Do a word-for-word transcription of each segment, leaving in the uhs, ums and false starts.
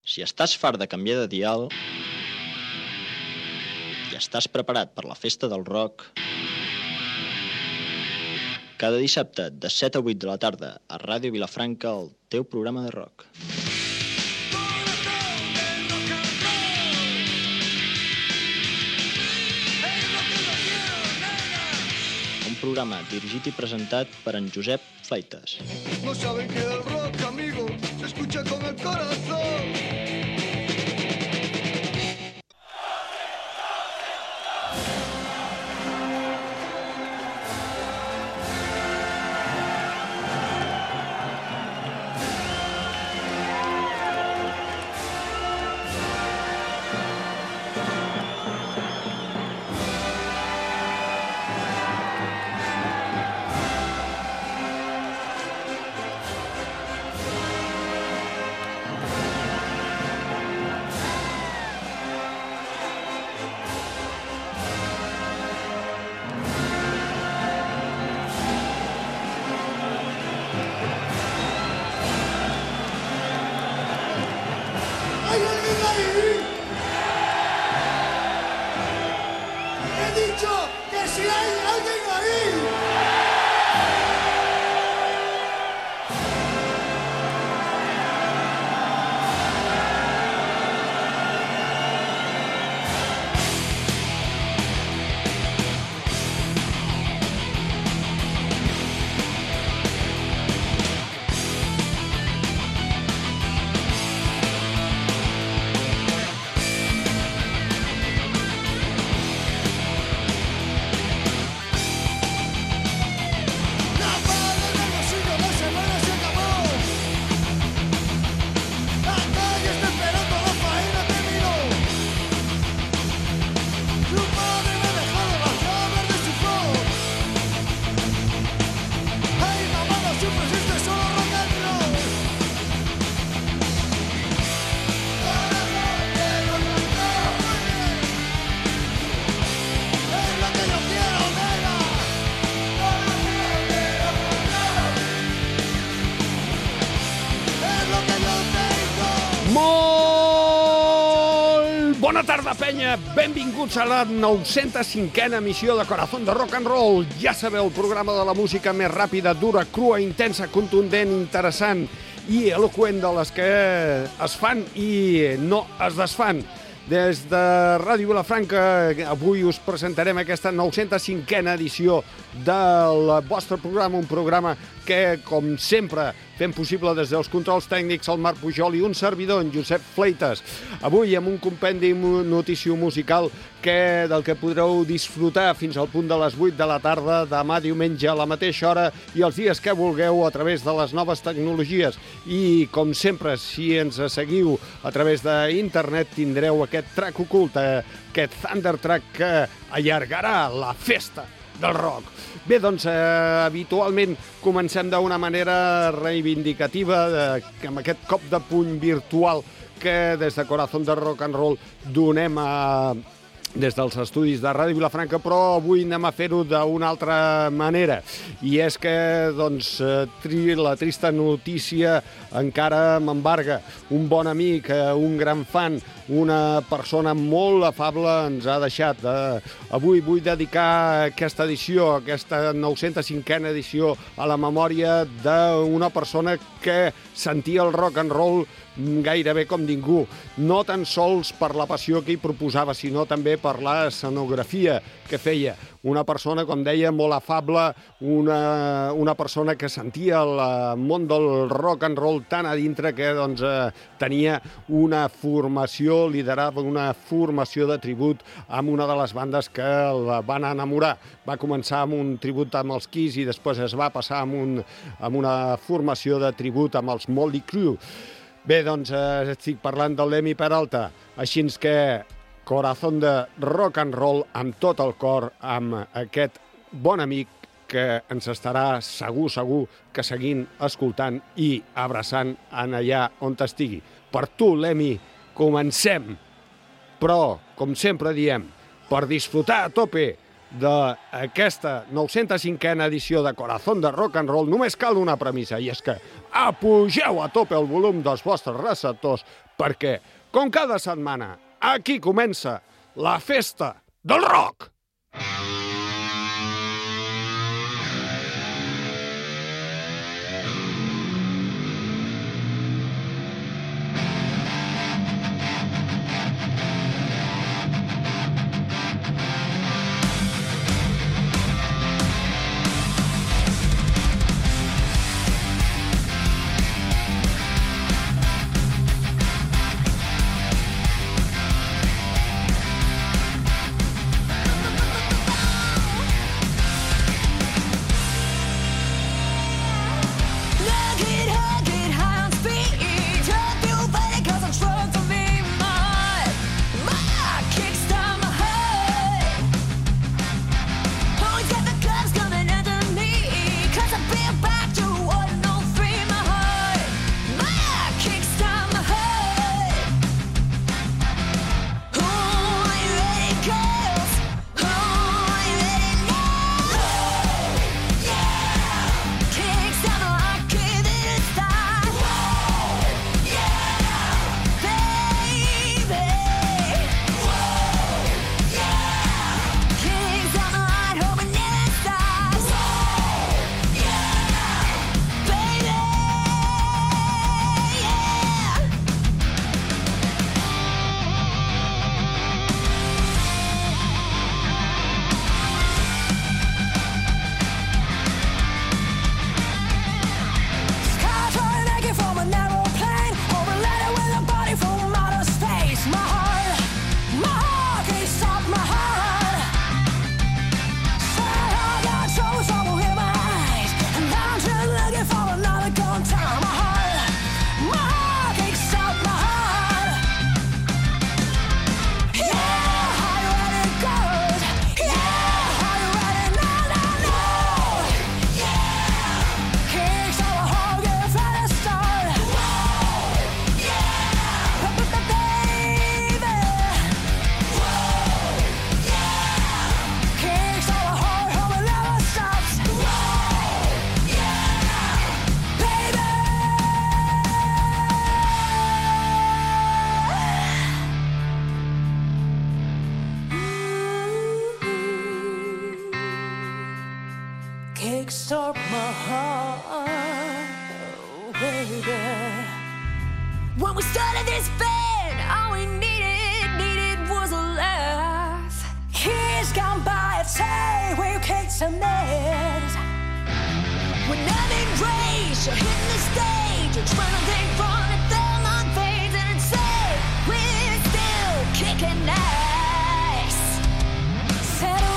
Si estàs fart de canviar de dial i estàs preparat per la festa del rock, cada dissabte de set a vuit de la tarda a Ràdio Vilafranca, el teu programa de rock. Un programa dirigit i presentat per en Josep Fleitas. No saben que el rock, amigo, se escucha con el corazón. Bona tarda, penya! Benvinguts a la nou-cents cinquena emissió de Corazón de Rock and Roll. Ja sabeu, el programa de la música més ràpida, dura, crua, intensa, contundent, interessant i eloqüent de les que es fan i no es desfan. Des de Ràdio Vilafranca, avui us presentarem aquesta nou-cents cinquena edició del vostre programa, un programa que, com sempre, fem possible des dels controls tècnics el Marc Pujol i un servidor, en Josep Fleitas. Avui amb un compendi notício musical que, del que podreu disfrutar fins al punt de les vuit de la tarda, demà diumenge a la mateixa hora i els dies que vulgueu a través de les noves tecnologies. I, com sempre, si ens seguiu a través d'internet, tindreu aquest track ocult, aquest Thunder Track que allargarà la festa del rock. Bé, doncs, eh, habitualment comencem d'una manera reivindicativa, de, amb aquest cop de puny virtual que des de Corazón de Rock and Roll donem a... des dels estudis de Ràdio Vilafranca, però avui anem a fer-ho d'una altra manera. I és que, doncs, tri, la trista notícia encara m'embarga. Un bon amic, un gran fan, una persona molt afable ens ha deixat. Avui vull dedicar aquesta edició, aquesta nou-cents cinquena edició, a la memòria d'una persona que sentia el rock and roll gairebé com ningú, no tan sols per la passió que hi proposava, sinó també per la escenografia que feia. Una persona, com deia, molt afable, una, una persona que sentia el món del rock and roll tan a dintre que doncs, eh, tenia una formació, liderava una formació de tribut amb una de les bandes que el van enamorar. Va començar amb un tribut amb els Kiss i després es va passar amb, un, amb una formació de tribut amb els Motley Crue. Bé, doncs, eh, estic parlant de l'Emi Peralta, així que Corazón de Rock and Roll amb tot el cor, amb aquest bon amic que ens estarà segur, segur, que seguint, escoltant i abraçant en allà on estigui. Per tu, l'Emi, comencem! Però, com sempre diem, per disfrutar a tope d'aquesta nou-cents cinquena edició de Corazón de Rock and Roll, només cal una premissa, i és que apugeu a tope el volum dels vostres receptors, perquè, com cada setmana, aquí comença la festa del rock! Kickstart my heart, baby. When we started this band, all we needed, needed was a laugh. Years gone by, I'd say we've kicked some nails. When I'm in rage, you're hitting the stage, you're trying to think fun and thumb on veins, and it's say we're still kicking ass. Settle.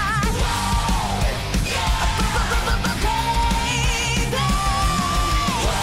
Whoa, yeah.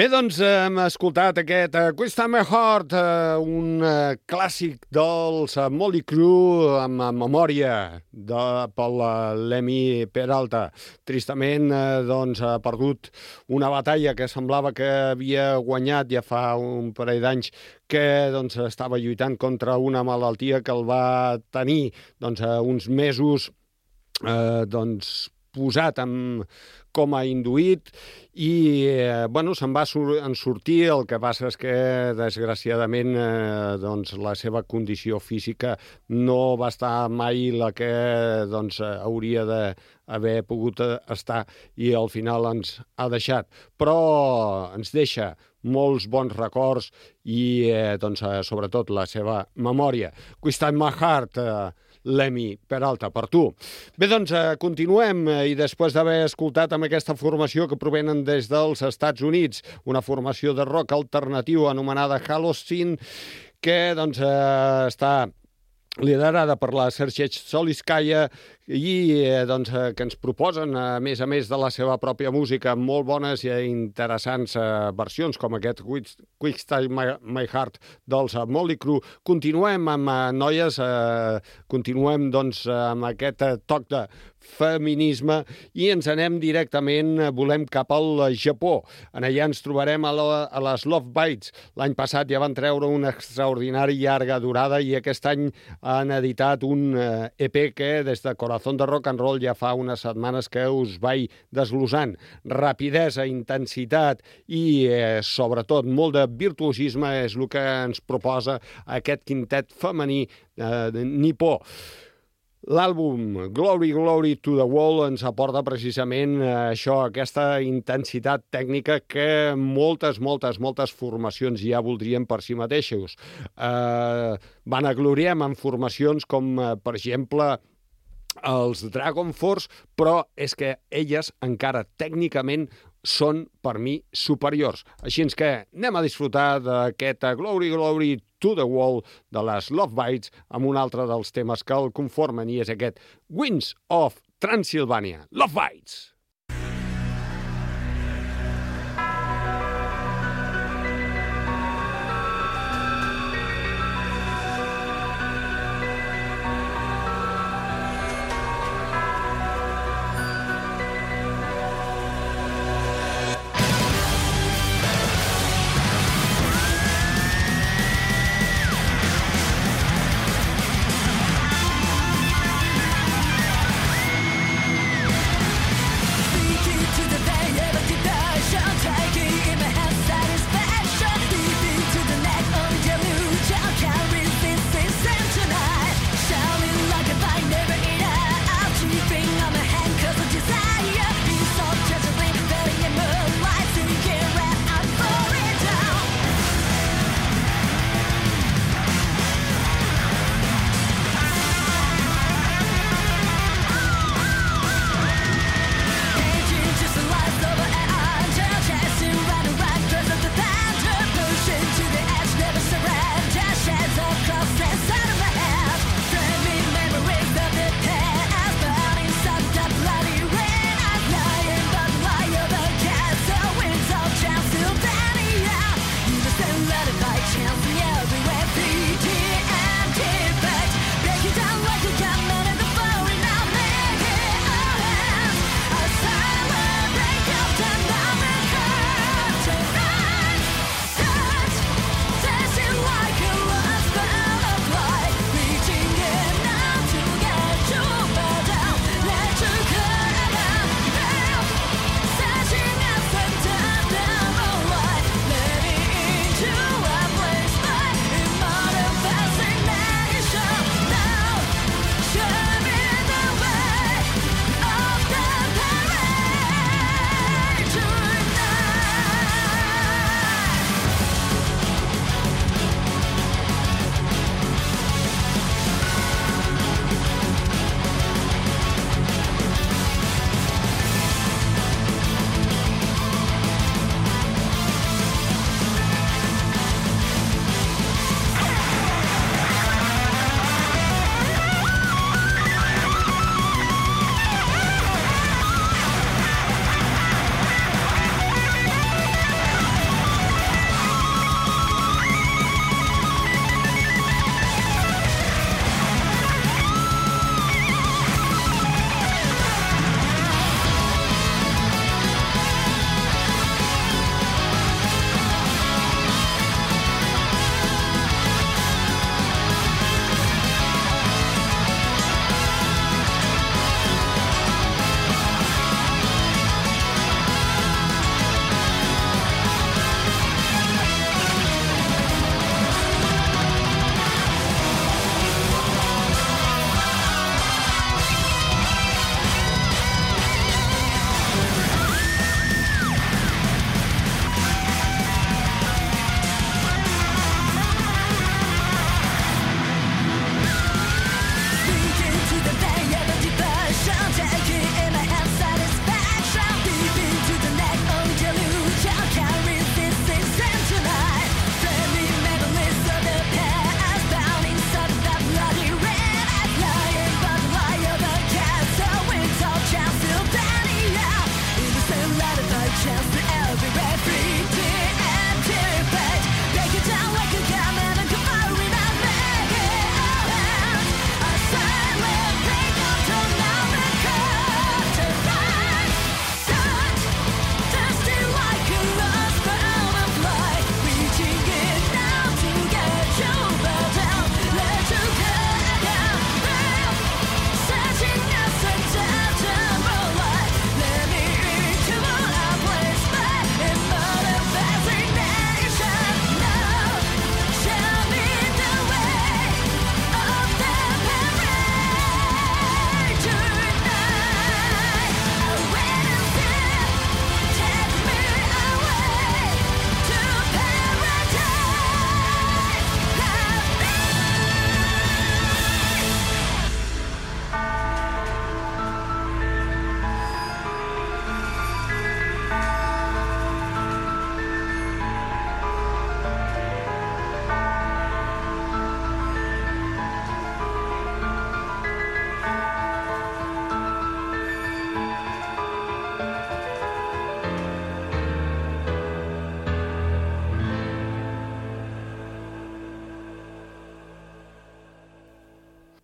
Bé, doncs hem escoltat aquest uh, Questa My Heart, uh, un uh, clàssic dels uh, Mötley Crüe amb uh, memòria de, pel uh, Lemmy Peralta. Tristament, uh, doncs, ha perdut una batalla que semblava que havia guanyat ja fa un parell d'anys, que doncs, estava lluitant contra una malaltia que el va tenir doncs, uh, uns mesos uh, doncs, posat en coma induït i eh, bueno, se'n va sur en sortir. El que passa és que, desgraciadament, eh, doncs, la seva condició física no va estar mai la que doncs, hauria d'haver pogut estar i al final ens ha deixat. Però ens deixa molts bons records i, eh, doncs, eh, sobretot, la seva memòria. Questa My Heart, eh, Lemmy Peralta, per tu. Bé, doncs, eh, continuem, eh, i després d'haver escoltat amb aquesta formació que provenen des dels Estats Units, una formació de rock alternatiu anomenada Halocene, que doncs, eh, està liderada per la Sergej Soliskaya i eh, doncs, eh, que ens proposen, a més a més de la seva pròpia música, molt bones i interessants eh, versions, com aquest Questa My, My Heart dels uh, Mötley Crüe. Continuem amb uh, noies, eh, continuem doncs, amb aquest uh, toc de feminisme i ens anem directament, volem cap al Japó. En allà ens trobarem a, la, a les Love Bites. L'any passat ja van treure una extraordinària llarga durada i aquest any han editat un uh, E P que des de Corazón de Rock and Roll ja fa unes setmanes que us vaig desglossant. Rapidesa, intensitat i eh, sobretot molt de virtuosisme és el que ens proposa aquest quintet femení eh, nipó. L'àlbum Glory, Glory to the Wall ens aporta precisament això, aquesta intensitat tècnica que moltes, moltes, moltes formacions ja voldrien per si mateixos. Eh, vanagloriem en formacions com, per exemple, els Dragon Force, però és que elles encara tècnicament són, per mi, superiors. Així que anem a disfrutar d'aquest Glory, Glory to the Wall de les Love Bites amb un altre dels temes que el conformen i és aquest Winds of Transylvania. Love Bites!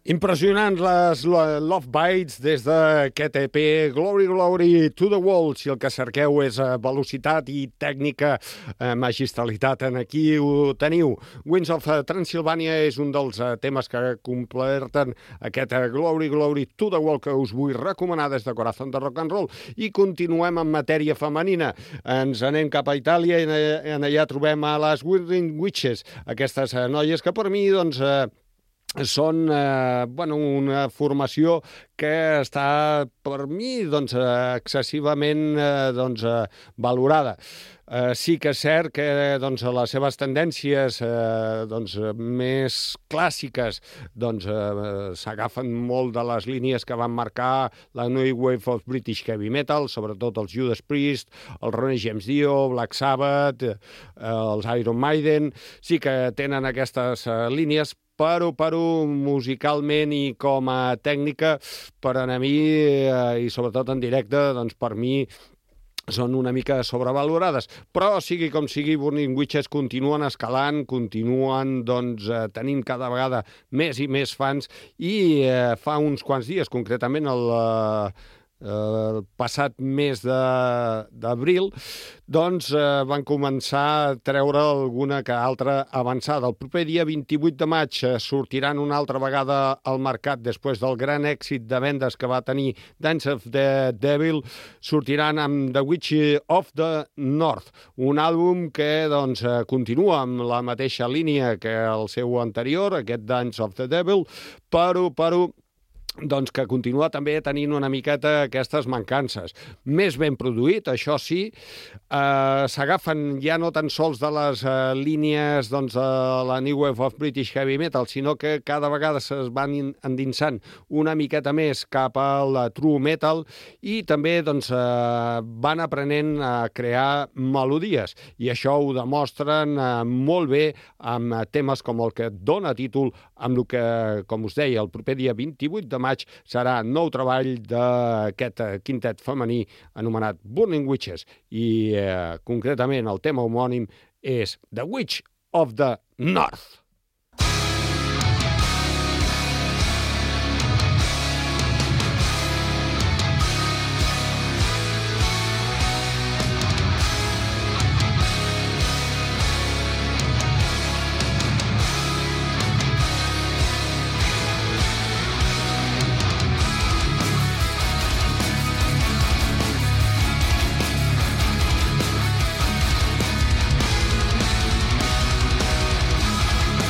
Impressionants les Love Bites des d'aquest E P Glory, Glory to the World. Si el que cerqueu és velocitat i tècnica, eh, magistralitat, en aquí ho teniu. Winds of Transylvania és un dels temes que completen aquest Glory, Glory to the World que us vull recomanar des de Corazón de Rock and Roll. I continuem en matèria femenina. Ens anem cap a Itàlia i en allà trobem a les Whirling Witches, aquestes noies que per mi, doncs, eh, són eh, bueno, una formació que està, per mi, doncs, excessivament eh, doncs, eh, valorada. Eh, sí que és cert que doncs, les seves tendències eh, doncs, més clàssiques doncs, eh, s'agafen molt de les línies que van marcar la New Wave of British Heavy Metal, sobretot els Judas Priest, el Ronnie James Dio, Black Sabbath, eh, els Iron Maiden. Sí que tenen aquestes eh, línies, però, però musicalment i com a tècnica, per a mi, eh, i sobretot en directe, doncs per mi són una mica sobrevalorades. Però, sigui com sigui, Burning Witches continuen escalant, continuen doncs, eh, tenint cada vegada més i més fans, i eh, fa uns quants dies, concretament el... Eh, el passat mes d'abril, doncs eh, van començar a treure alguna que altra avançada. El proper dia vint-i-vuit de maig eh, sortiran una altra vegada al mercat després del gran èxit de vendes que va tenir Dance of the Devil, sortiran amb The Witch of the North, un àlbum que doncs, eh, continua amb la mateixa línia que el seu anterior, aquest Dance of the Devil, però, però doncs que continua també tenint una miqueta aquestes mancances. Més ben produït, això sí, eh, s'agafen ja no tan sols de les eh, línies doncs, de la New Wave of British Heavy Metal, sinó que cada vegada es van endinsant una miqueta més cap al True Metal i també doncs, eh, van aprenent a crear melodies, i això ho demostren eh, molt bé amb temes com el que dona títol, amb el que, com us deia, el proper dia vint-i-vuit de maig serà nou treball d'aquest quintet femení anomenat Burning Witches, i eh, concretament el tema homònim és The Witch of the North. Thank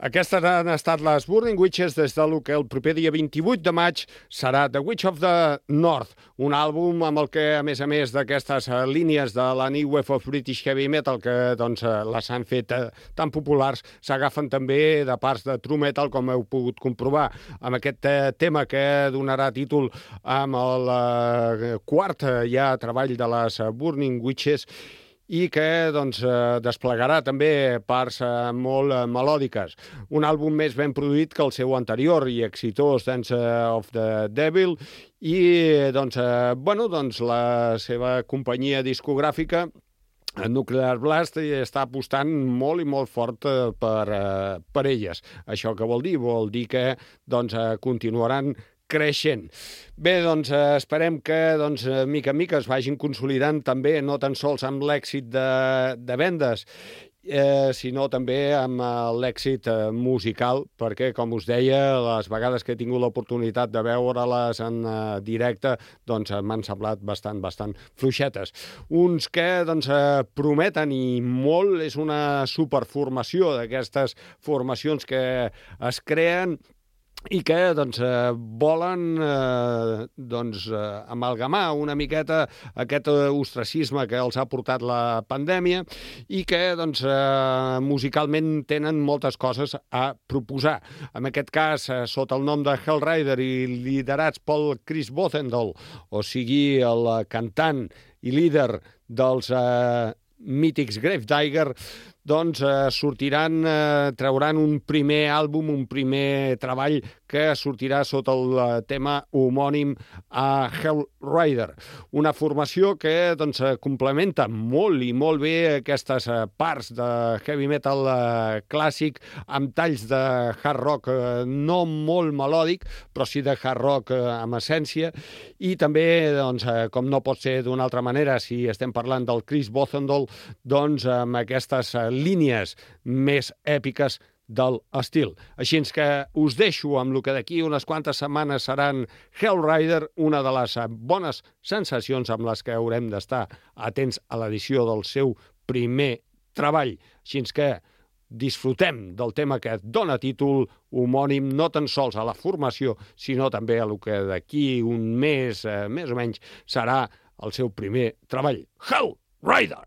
Aquestes han estat les Burning Witches des de lo que el proper dia vint-i-vuit de maig serà The Witch of the North, un àlbum amb el que, a més a més d'aquestes línies de la New Wave of British Heavy Metal, que doncs, les han fet tan populars, s'agafen també de parts de True Metal, com heu pogut comprovar, amb aquest tema que donarà títol amb el quart ja treball de les Burning Witches, i que doncs, desplegarà també parts molt melòdiques. Un àlbum més ben produït que el seu anterior i exitós Dance of the Devil, i doncs, bueno, doncs, la seva companyia discogràfica, Nuclear Blast, està apostant molt i molt fort per, per elles. Això què vol dir? Vol dir que doncs, continuaran creixent. Bé, doncs esperem que doncs, mica en mica es vagin consolidant també, no tan sols amb l'èxit de, de vendes, eh, sinó també amb l'èxit musical, perquè, com us deia, les vegades que he tingut l'oportunitat de veure-les en eh, directe, doncs m'han semblat bastant, bastant fluixetes. Uns que doncs, eh, prometen i molt, és una superformació d'aquestes formacions que es creen i que doncs, eh, volen eh, doncs, eh, amalgamar una miqueta aquest ostracisme que els ha portat la pandèmia i que doncs, eh, musicalment tenen moltes coses a proposar. En aquest cas, eh, sota el nom de Hellrider i liderats pel Chris Bothendall, o sigui, el cantant i líder dels eh, mítics Gravedigger, doncs eh, sortiran, eh, trauran un primer àlbum, un primer treball que sortirà sota el eh, tema homònim a Hellrider. Una formació que doncs, complementa molt i molt bé aquestes eh, parts de heavy metal eh, clàssic amb talls de hard rock eh, no molt melòdic, però sí de hard rock eh, amb essència, i també, doncs, eh, com no pot ser d'una altra manera, si estem parlant del Chris Bothendall, doncs amb aquestes eh, línies més èpiques del estil. Així que us deixo amb el que d'aquí unes quantes setmanes seran Hellrider, una de les bones sensacions amb les que haurem d'estar atents a l'edició del seu primer treball. Així que disfrutem del tema que dona títol homònim no tan sols a la formació, sinó també a el que d'aquí un mes, eh, més o menys, serà el seu primer treball. Hellrider!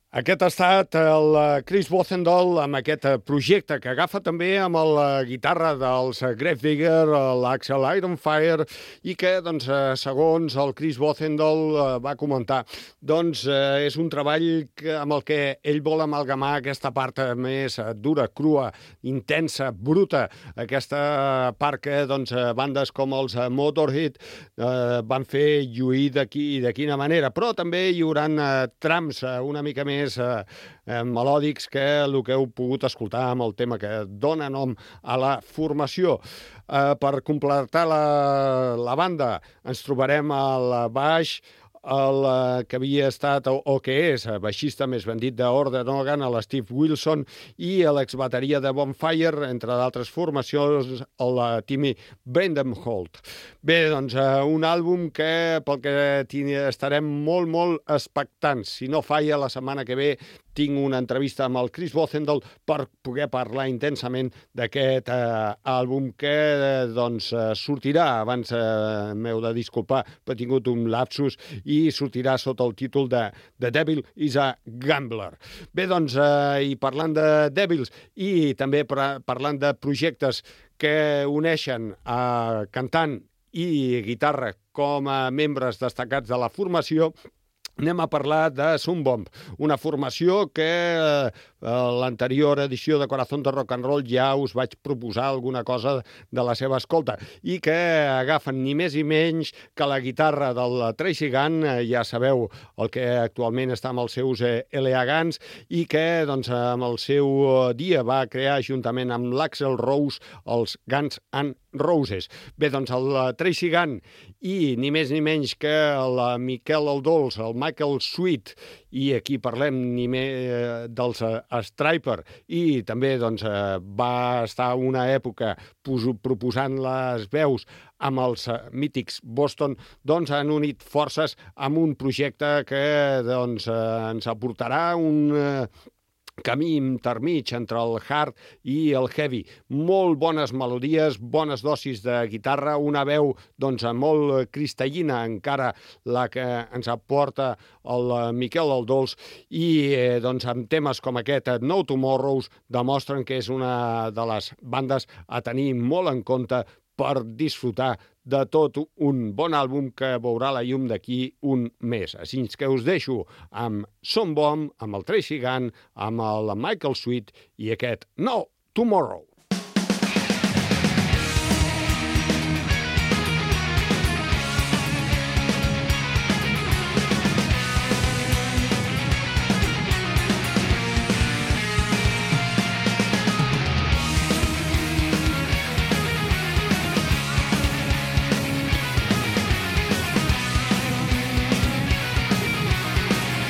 Aquest ha estat el Chris Bothendall amb aquest projecte que agafa també amb la guitarra dels Gravedigger, l'Axel Ironfire, i que, doncs, segons el Chris Bothendall va comentar, doncs és un treball que, amb el que ell vol amalgamar aquesta part més dura, crua, intensa, bruta, aquesta part que, doncs, bandes com els Motorhead eh, van fer lluir de, qui, de quina manera, però també hi haurà eh, trams eh, una mica més més eh, eh, melòdics que el que heu pogut escoltar amb el tema que dona nom a la formació. Eh, per completar la, la banda ens trobarem al baix el que havia estat, o, o que és, baixista més ben dit d'Orden Organ, l'Steve Wilson, i l'exbateria de Bonfire, entre d'altres formacions, el Timmy Brendenholt. Bé, doncs, un àlbum que, pel que estarem molt, molt expectants. Si no falla, la setmana que ve tinc una entrevista amb el Chris Bothendall per poder parlar intensament d'aquest eh, àlbum que eh, doncs, sortirà, abans eh, m'heu de disculpar, però he tingut un lapsus, i sortirà sota el títol de The Devil is a Gambler. Bé, doncs, eh, i parlant de Devils i també parlant de projectes que uneixen a cantant i guitarra com a membres destacats de la formació, anem a parlar de Sunbomb, una formació que a l'anterior edició de Corazón de Rock and Roll ja us vaig proposar alguna cosa de la seva escolta, i que agafen ni més ni menys que la guitarra del Tracy Gunn, ja sabeu el que actualment està amb els seus L A Guns, i que doncs, amb el seu dia va crear juntament amb l'Axl Rose els Guns N' Roses. Bé, doncs el Tracy Gunn i ni més ni menys que el Miquel Aldols, el Michael Sweet, i aquí parlem ni més dels Stryper, i també doncs, va estar una època proposant les veus amb els mítics Boston, doncs han unit forces amb un projecte que doncs, ens aportarà un camí intermig entre el hard i el heavy. Molt bones melodies, bones dosis de guitarra, una veu doncs, molt cristal·lina, encara la que ens aporta el Miquel Aldols, i eh, doncs, amb temes com aquest No Tomorrows demostren que és una de les bandes a tenir molt en compte per disfrutar de tot un bon àlbum que veurà la llum d'aquí un mes. Així que us deixo amb Sunbomb, amb el Tracy Gunn, amb el Michael Sweet i aquest No Tomorrow.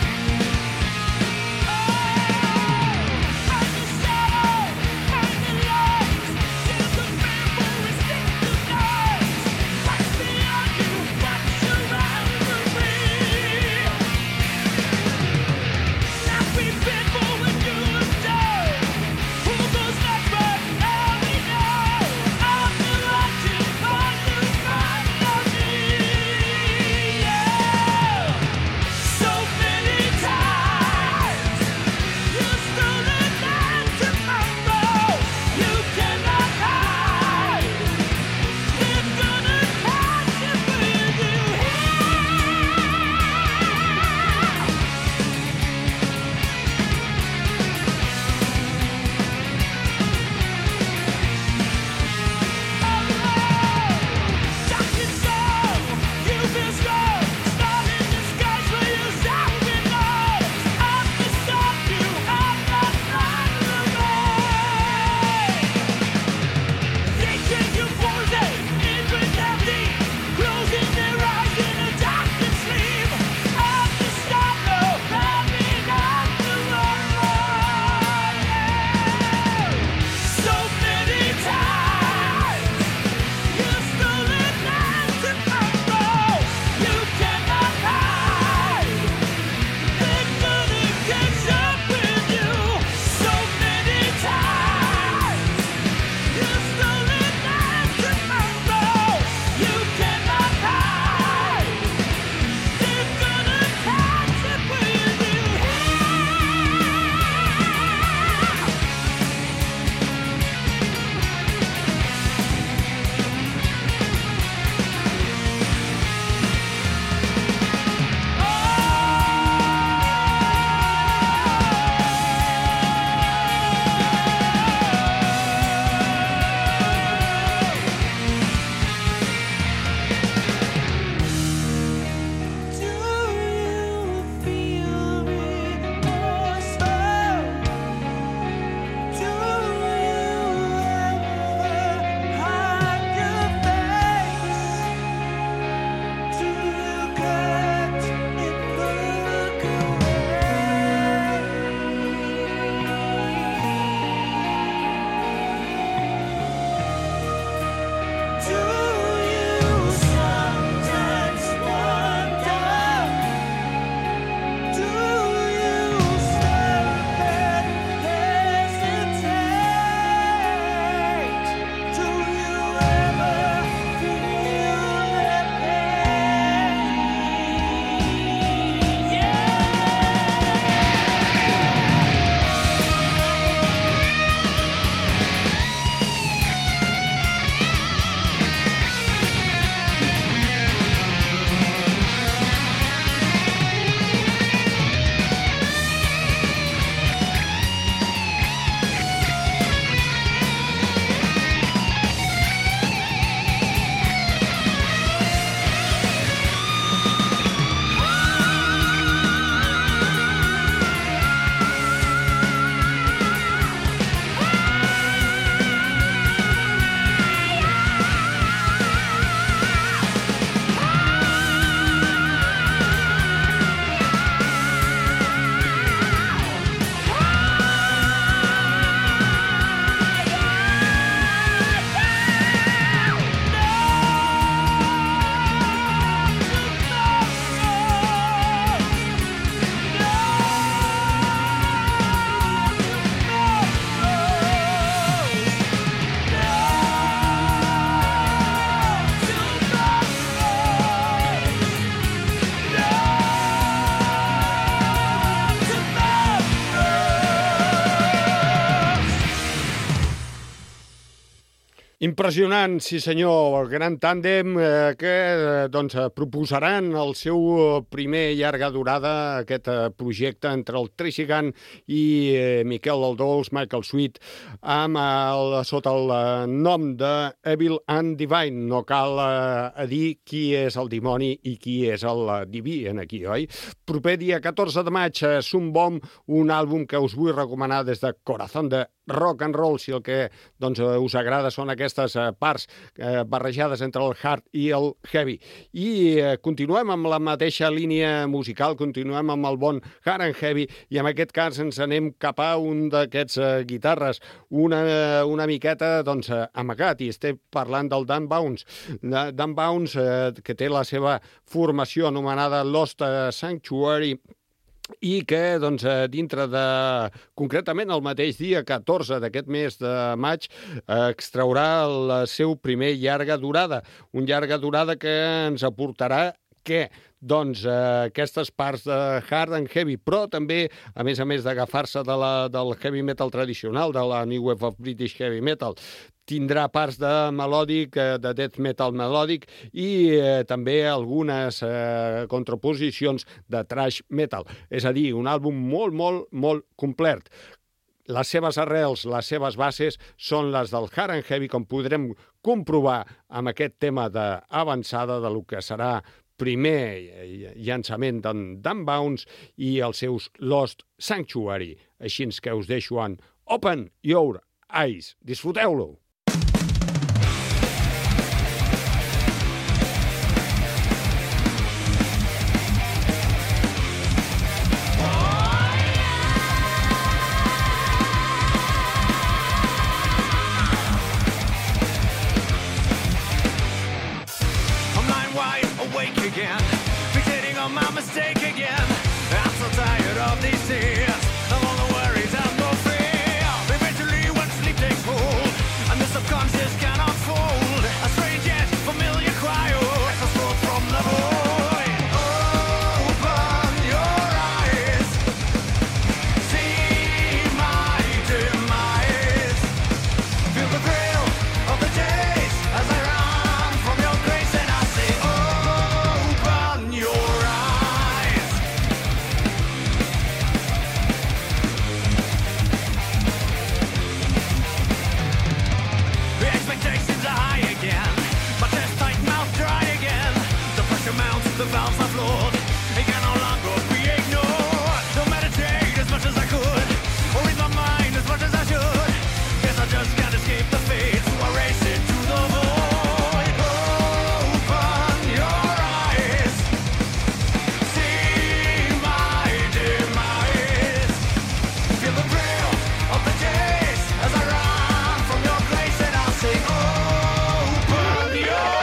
Make Impressionant, sí senyor, el gran tàndem eh, que eh, doncs, proposaran el seu primer llarga durada, aquest eh, projecte entre el Tracy Gunn i eh, Miquel Aldols, Michael Sweet, amb el, sota el eh, nom de Evil and Divine. No cal eh, dir qui és el dimoni i qui és el eh, diví en aquí, oi? Proper dia catorze de maig, eh, Sumbomb, un àlbum que us vull recomanar des de Corazón de Rock and Roll, si el que doncs, us agrada són aquestes eh, parts eh, barrejades entre el hard i el heavy. I eh, continuem amb la mateixa línia musical, continuem amb el bon hard and heavy, i en aquest cas ens anem cap a un d'aquests eh, guitarres, una, una miqueta doncs, amagat, i estem parlant del Dan Bounce. Dan Bounce, eh, que té la seva formació anomenada Lost Sanctuary, i que doncs, dintre de, concretament el mateix dia catorze d'aquest mes de maig, extraurà el seu primer llarga durada. Un llarga durada que ens aportarà què? Doncs eh, aquestes parts de hard and heavy, però també, a més a més d'agafar-se de la, del heavy metal tradicional, de la New Wave of British Heavy Metal, tindrà parts de melòdic, de death metal melòdic i eh, també algunes eh, contraposicions de thrash metal. És a dir, un àlbum molt, molt, molt complet. Les seves arrels, les seves bases són les del hard and heavy, com podrem comprovar amb aquest tema d'avançada de lo que serà primer llançament d'en Dan Bounce i els seus Lost Sanctuary. Així que us deixo en Open Your Eyes. Disfruteu-lo! Again, fixating on my mistake again. I'm so tired of these tears, of all the worries and no fear. Eventually when sleep takes hold and the subconscious can unfold, a strange yet familiar cry echoes forth from the void. Open your eyes, see my demise. Feel the thrill of the days as I run from your grace, and I say, oh, the valves are flawed, they can no longer be ignored. Don't meditate as much as I could, or read my mind as much as I should. Guess I just can't escape the fate, so I race it to the void. Open your eyes, see my demise. Feel the thrill of the days as I run from your place, and I'll say, open your eyes.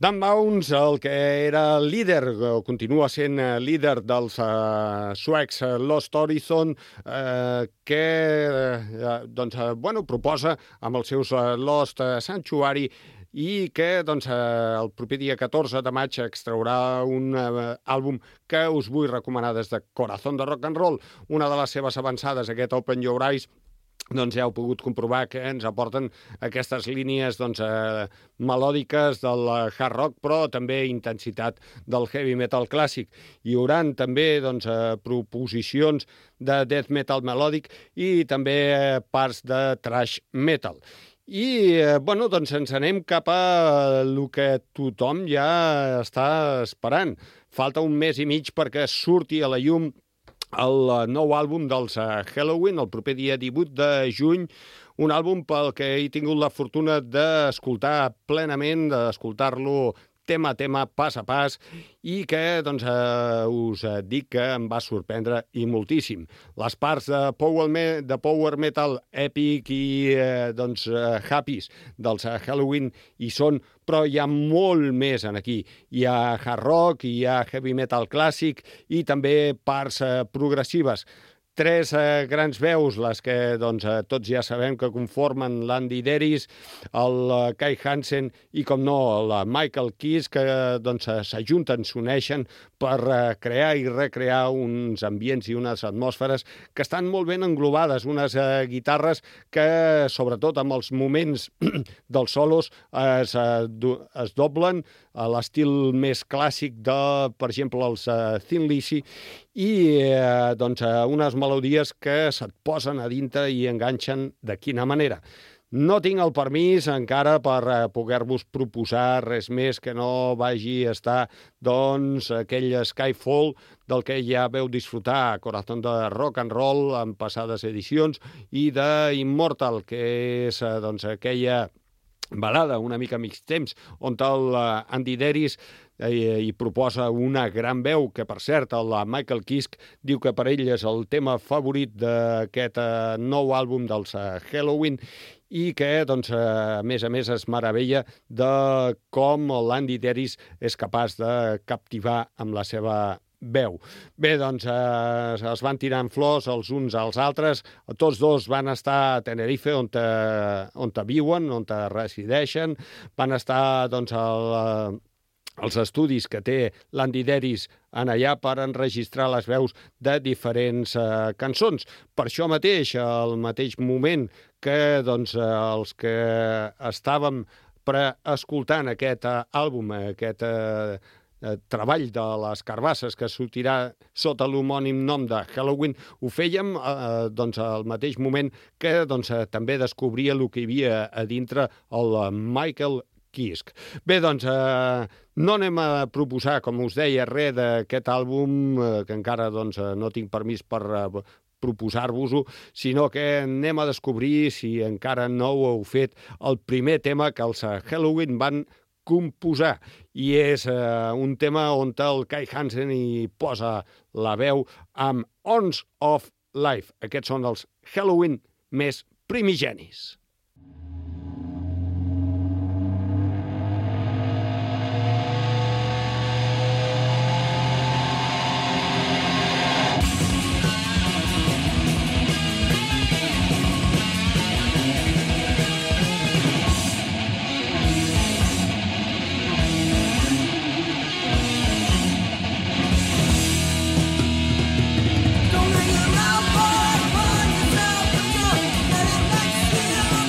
Dan Bounce, el que era líder, o continua sent líder dels uh, suecs uh, Lost Horizon, uh, que uh, doncs, uh, bueno, proposa amb els seus uh, Lost uh, Sanctuary i que doncs, uh, el proper dia catorze de maig extraurà un uh, àlbum que us vull recomanar des de Corazón de Rock and Roll. Una de les seves avançades, aquest Open Your Eyes, doncs ja heu pogut comprovar que ens aporten aquestes línies doncs, eh, melòdiques del hard rock, però també intensitat del heavy metal clàssic. Hi haurà també doncs, eh, proposicions de death metal melòdic i també eh, parts de thrash metal. I, eh, bueno, doncs ens anem cap a el que tothom ja està esperant. Falta un mes i mig perquè surti a la llum el nou àlbum dels Helloween, el proper dia divuit de juny, un àlbum pel que he tingut la fortuna d'escoltar plenament, d'escoltar-lo tema a tema, pas a pas, i que doncs, eh, us dic que em va sorprendre i moltíssim. Les parts de power, me de power metal epic i eh, doncs, eh, happies dels Helloween hi són, però hi ha molt més en aquí. Hi ha hard rock, hi ha heavy metal clàssic i també parts eh, progressives. Tres eh, grans veus, les que doncs, eh, tots ja sabem que conformen l'Andy Deris, el eh, Kai Hansen i, com no, el Michael Kiske, que doncs, s'ajunten, s'uneixen per eh, crear i recrear uns ambients i unes atmosferes que estan molt ben englobades, unes eh, guitarres que, sobretot amb els moments dels solos, es, eh, es doblen a l'estil més clàssic de, per exemple, els uh, Thin Lizzy, i eh, doncs, uh, unes melodies que se't posen a dintre i enganxen de quina manera. No tinc el permís encara per uh, poder-vos proposar res més que no vagi a estar doncs, aquell Skyfall del que ja veu disfrutar a Corazón de Rock and Roll en passades edicions, i de Immortal, que és uh, doncs, aquella balada una mica mixtemps, on el uh, Andy Deris eh, hi proposa una gran veu, que per cert el Michael Kiske diu que per ell és el tema favorit d'aquest uh, nou àlbum dels uh, Helloween, i que, doncs, a més a més, es meravella de com l'Andy Deris és capaç de captivar amb la seva veu. Bé, doncs, eh, es van tirant flors els uns als altres. Tots dos van estar a Tenerife, on, te, on te viuen, on te resideixen. Van estar, doncs, al, els estudis que té l'Andy Deris en allà per enregistrar les veus de diferents eh, cançons. Per això mateix, al mateix moment que doncs, els que estàvem preescoltant aquest eh, àlbum, aquest eh, Eh, treball de les Carbasses que sortirà sota l'homònim nom de Helloween, ho fèiem eh, doncs, al mateix moment que doncs, eh, també descobria el que hi havia a dintre el Michael Kiske. Bé, doncs, eh, no anem a proposar, com us deia, res d'aquest àlbum, eh, que encara doncs, no tinc permís per eh, proposar-vos-ho, sinó que anem a descobrir, si encara no ho heu fet, el primer tema que els Helloween van composar, i és eh, un tema on el Kai Hansen hi posa la veu amb Ons of Life. Aquests són els Helloween més primigenis. Don't hang around, boy, run yourself a gun, let it make you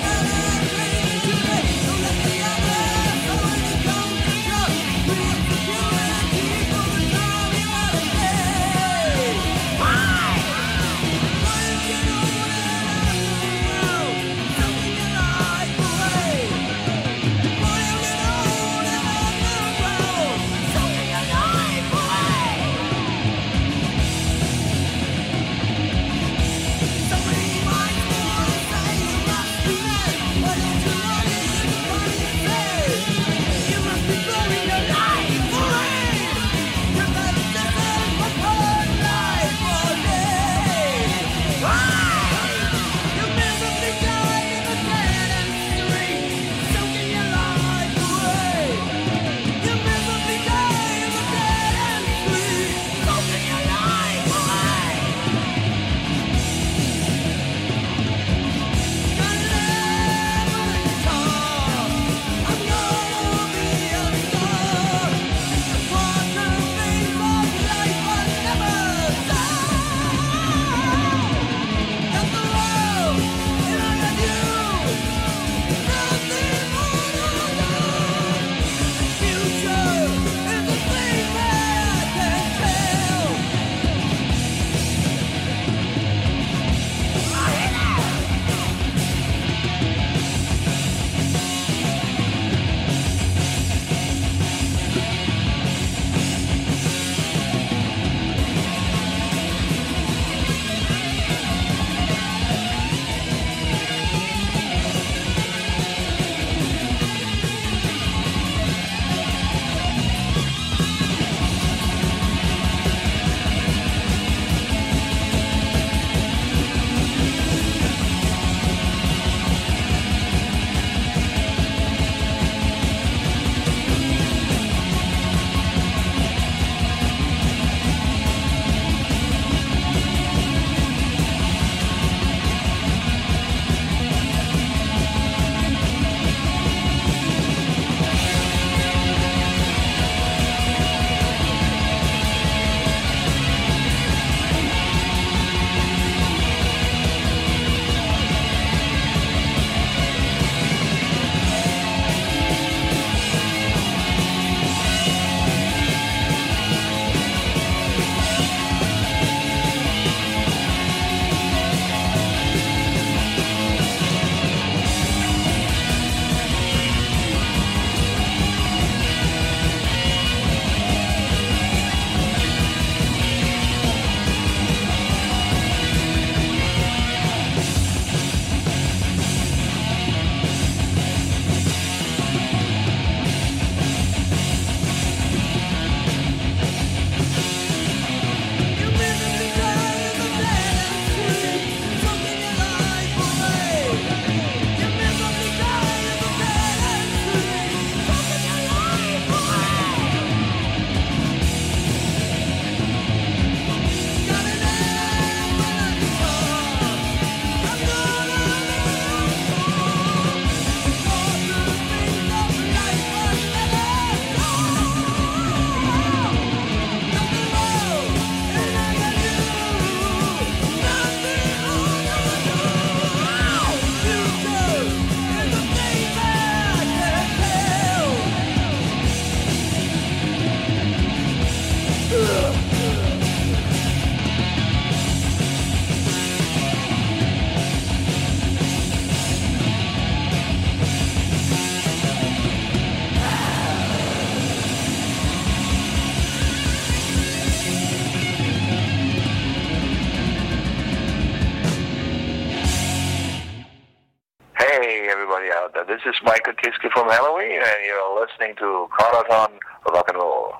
everybody out there. This is Michael Kiske from Halloween, and you're listening to Corazon Rock and Roll.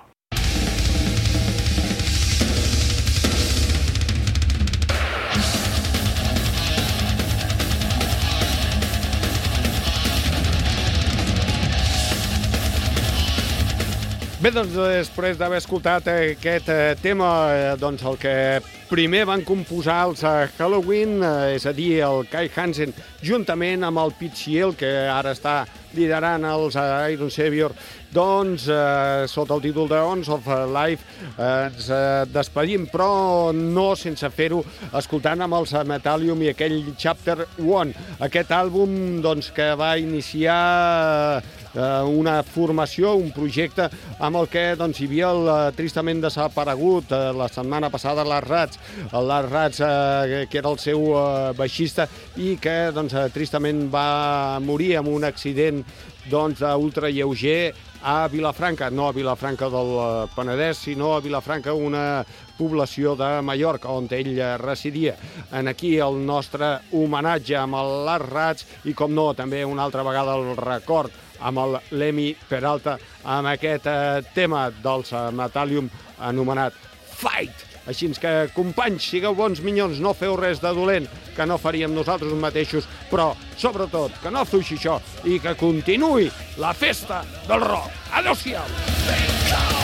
Bé, doncs, després d'haver escoltat aquest eh, tema, eh, doncs el que primer van composar els eh, Halloween, eh, és a dir, el Kai Hansen, juntament amb el Pete Shield, que ara està liderant els eh, Iron Savior, doncs, eh, sota el títol de Ons of Life, eh, ens eh, despedim, però no sense fer-ho, escoltant amb els Metallium i aquell Chapter one, aquest àlbum doncs, que va iniciar eh, una formació, un projecte amb el que doncs, hi havia el eh, tristament desaparegut eh, la setmana passada Lars Rats, el Lars Rats eh, que era el seu eh, baixista i que doncs, eh, tristament va morir en un accident doncs, ultralleuger a Vilafranca, no a Vilafranca del Penedès, sinó a Vilafranca, una població de Mallorca, on ell residia. En aquí el nostre homenatge amb el Lars Rats i, com no, també una altra vegada el record amb el Lemmy Peralta, amb aquest eh, tema dels uh, Metallium anomenat Fight. Així que, companys, sigueu bons minyons, no feu res de dolent, que no faríem nosaltres mateixos, però, sobretot, que no afluixi això i que continuï la festa del rock. Adéu-siau!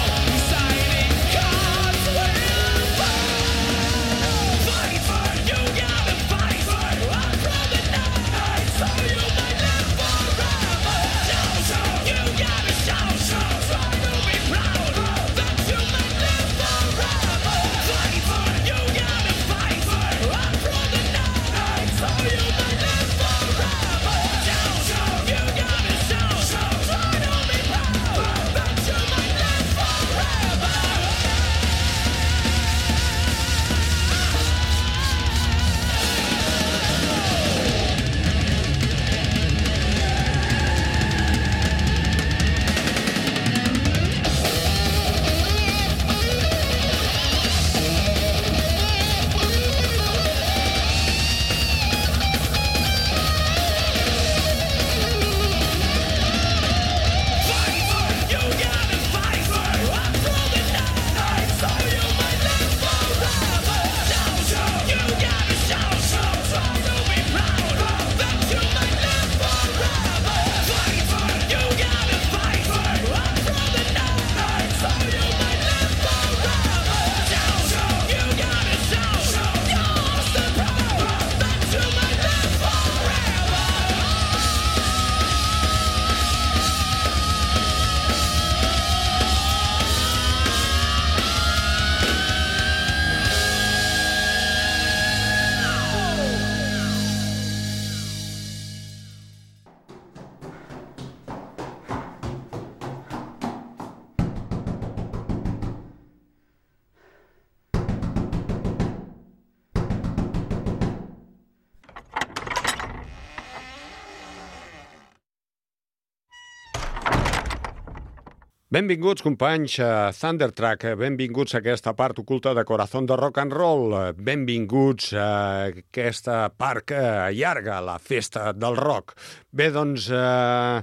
Benvinguts, companys, a Thundertrack, benvinguts a aquesta part oculta de Corazón de Rock and Roll, benvinguts a aquesta part que allarga la festa del rock. Bé, doncs, eh,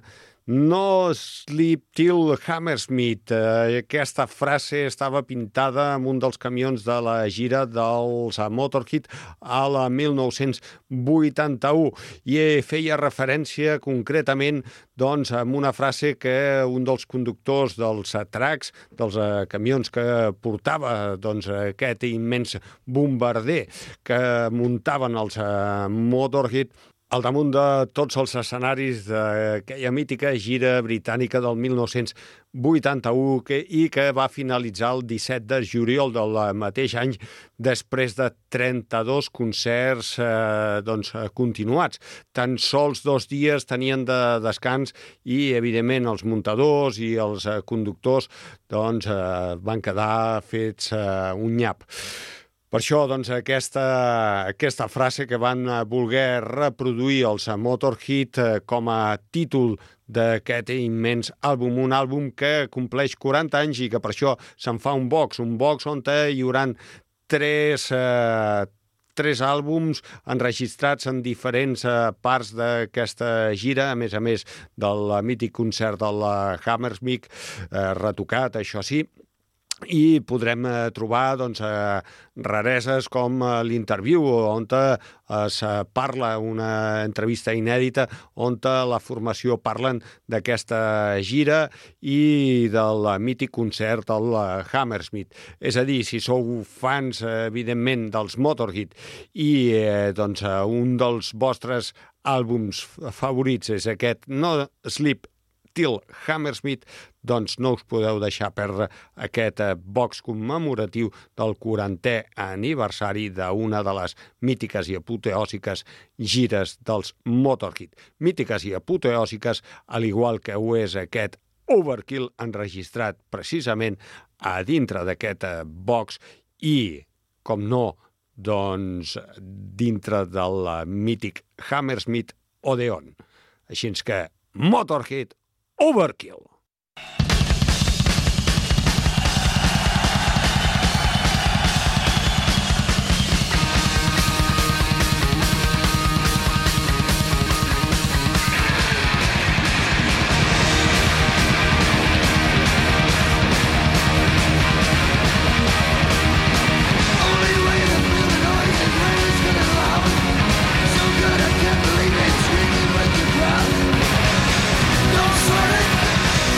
no sleep till Hammersmith. Eh, aquesta frase estava pintada en un dels camions de la gira dels Motorhead a la mil nou-cents vuitanta-u i feia referència concretament doncs, amb una frase que un dels conductors dels tracks, dels uh, camions que portava doncs, aquest immens bombarder que muntaven els uh, Motorhead al damunt de tots els escenaris d'aquella mítica gira britànica del mil nou-cents vuitanta-u que, i que va finalitzar el disset de juliol del mateix any després de trenta-dos concerts eh, doncs, continuats. Tan sols dos dies tenien de descans i, evidentment, els muntadors i els eh, conductors doncs, eh, van quedar fets eh, un nyap. Per això, doncs, aquesta, aquesta frase que van voler reproduir els Motorhead com a títol d'aquest immens àlbum, un àlbum que compleix quaranta anys i que per això se'n fa un box, un box on hi haurà tres, eh, tres àlbums enregistrats en diferents eh, parts d'aquesta gira, a més a més del mític concert del Hammersmith, eh, retocat, això sí, i podrem eh, trobar doncs, eh, rareses com eh, l'interviu, on eh, es parla, una entrevista inèdita, on la formació parlen d'aquesta gira i del mític concert del Hammersmith. És a dir, si sou fans, eh, evidentment, dels Motorhead i eh, doncs, eh, un dels vostres àlbums favorits és aquest No Sleep Till Hammersmith, doncs no us podeu deixar perdre aquest box commemoratiu del quarantè aniversari d'una de les mítiques i apoteòsiques gires dels Motorhead. Mítiques i apoteòsiques, al igual que ho és aquest Overkill enregistrat precisament a dintre d'aquest box i, com no, doncs dintre del mític Hammersmith Odeon. Així que Motorhead Overkill. Don't sweat it.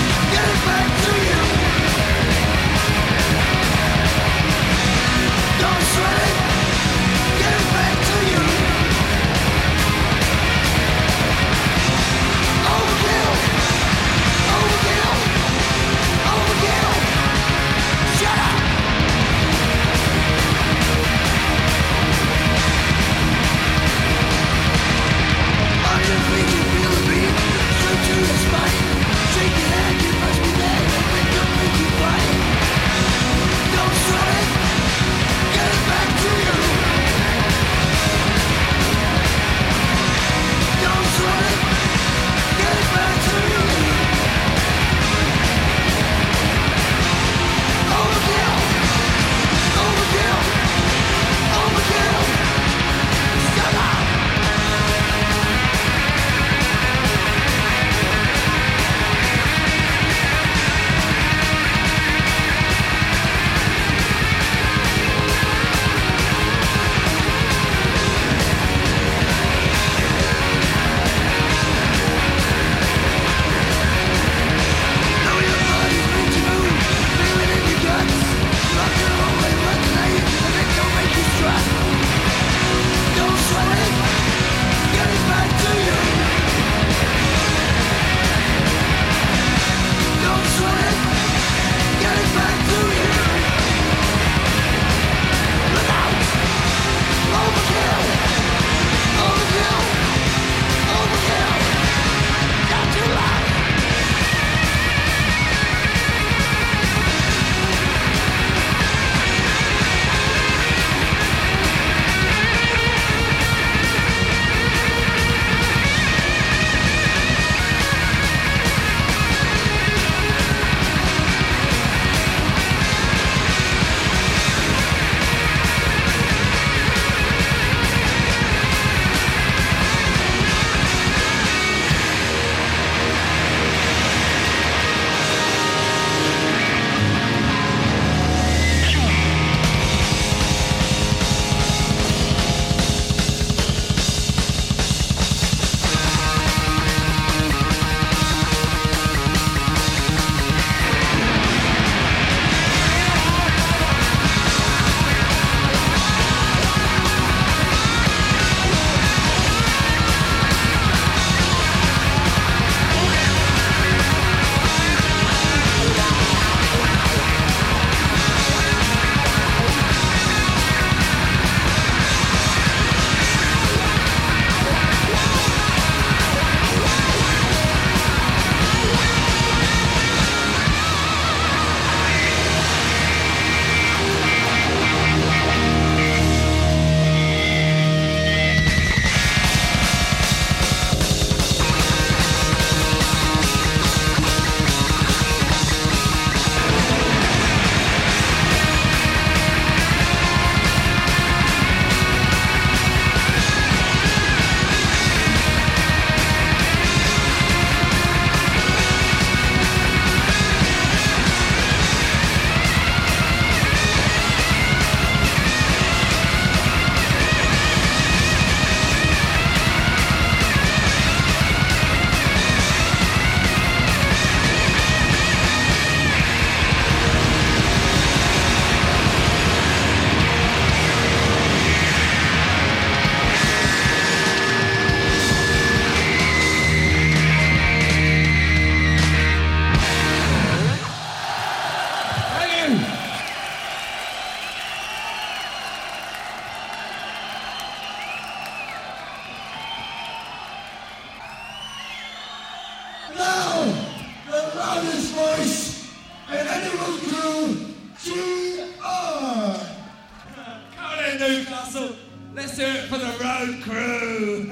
Now, the loudest voice in any road crew, G R. Come on in, Newcastle. Let's do it for the road crew.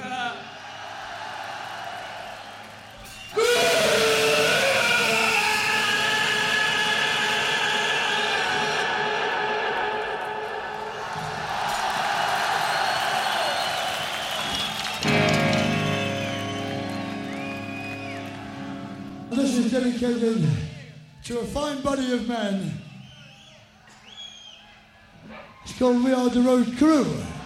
This is dedicated to a fine body of men. It's called We Are the Road Crew.